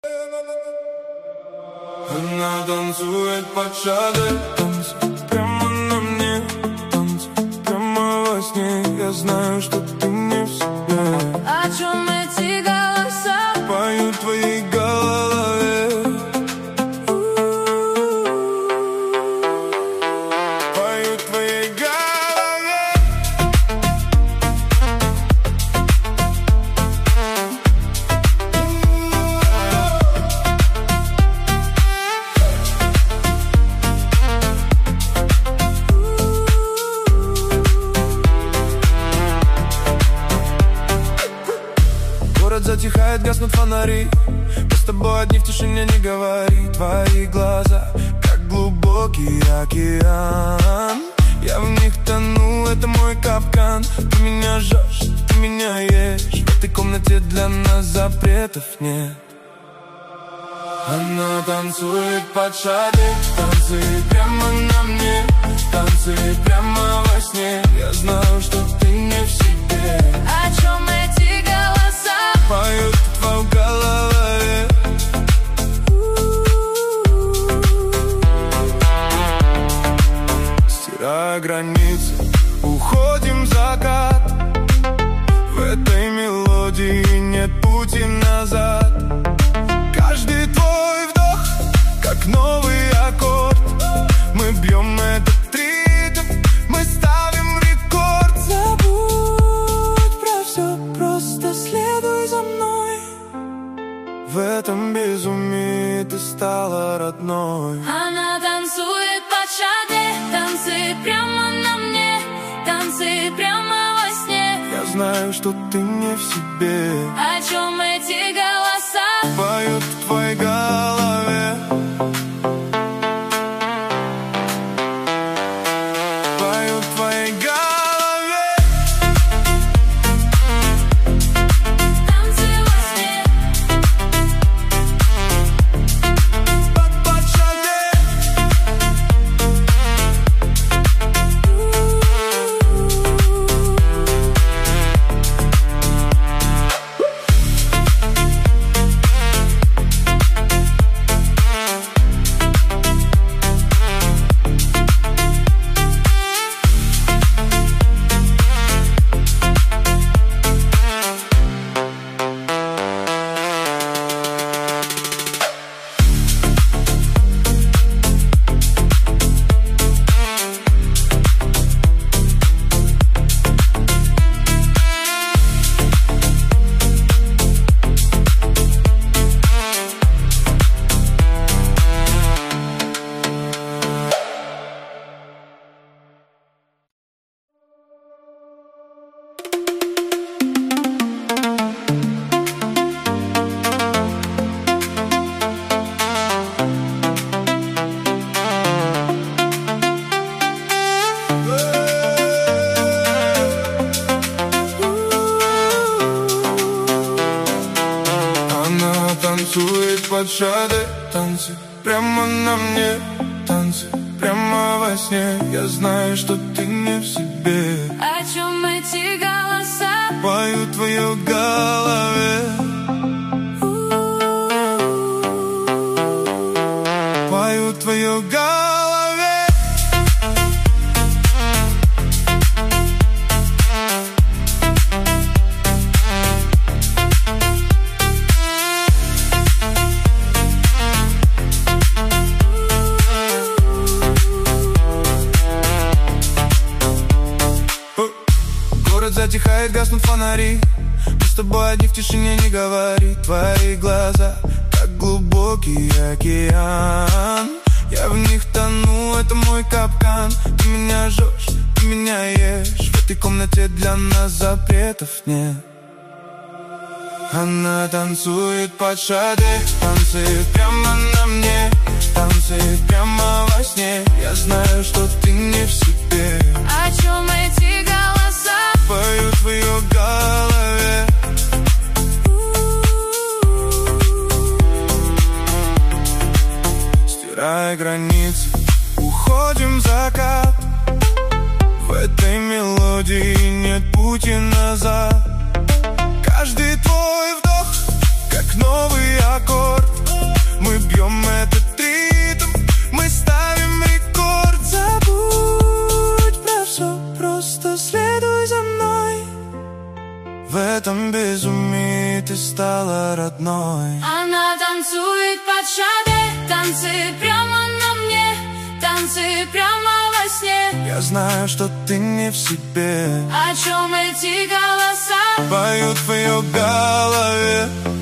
Она танцует под шаде, танцует прямо на мне, танцует прямо во сне. Я знаю, что ты не в себе. О чем эти голоса? Поют в твоей голове. Поют в твоей голове. Город затихает, гаснут фонари. Мы с тобой одни в тишине, не говори. Твои глаза, как глубокий океан. Я в них тону, это мой капкан. Ты меня жжешь, ты меня ешь. В этой комнате для нас запретов нет. Она танцует под шаде, танцует прямо на мне, танцует прямо во сне. Я знаю, что ты не в себе. О чем эти голоса? Поют в голове. Стирая границы, уходим в закат. В этой мелодии нет пути назад. Каждый твой вдох, как новый аккорд. Мы бьем этот ритм, мы ставим рекорд. Забудь про все, просто следуй за мной. В этом безумии ты стала родной. Она танцует под шаде, танцует прямо на мне, танцует прямо во сне. Я знаю, что ты не в себе. О чем эти голоса? Поют в твоей голове. Поют в твоей голове. Танцы во сне. Под шаде. Она танцует под шаде, танцует прямо на мне, танцует прямо во сне. Я знаю, что ты не в себе. О чем эти голоса? Поют в твоей голове. Поют в твоей голове. Город затихает, гаснут фонари. Мы с тобой одни в тишине, не говори. Твои глаза, как глубокий океан. Я в них тону, это мой капкан. Ты меня жжешь, ты меня ешь. В этой комнате для нас запретов нет. Она танцует под шаде, танцует прямо на мне, танцует прямо во сне. Я знаю, что ты не в себе. О чем эти голоса? Поют в ее голове. Стирая границы, уходим в закат. В этой мелодии нет пути назад. Каждый твой вдох, как новый аккорд. одной. Она танцует под шаде, танцы прямо на мне, танцы прямо во сне. Я знаю, что ты не в себе. О чем эти голоса? Поют в ее голове.